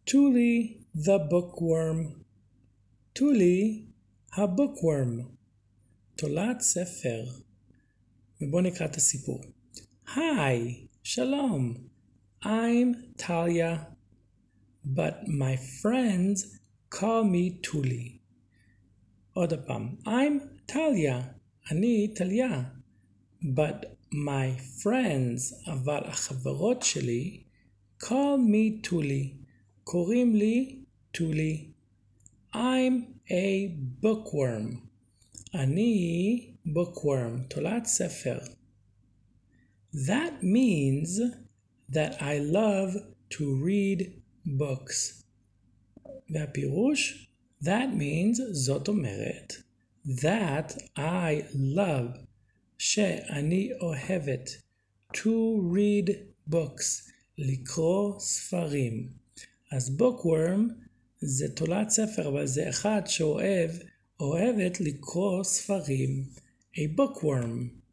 Tuli the bookworm. Tuli הבוקוורם. תולעת ספר. ובואו נקרא את הסיפור. Hi, שלום. I'm Talia, but my friends call me Tuli. עוד פעם. I'm Talia. אני טליה. But my friends, אבל החברות שלי, call me Tuli. קוראים לי Tuli. I'm a bookworm. אני bookworm, תולעת ספר. That means that I love to read books. והפירוש, that means, זאת אומרת, that I love, שאני אוהבת, to read books, לקרוא ספרים. אז bookworm זה תולעת ספר, אבל זה אחד שאוהבת לקרוא ספרים. A bookworm.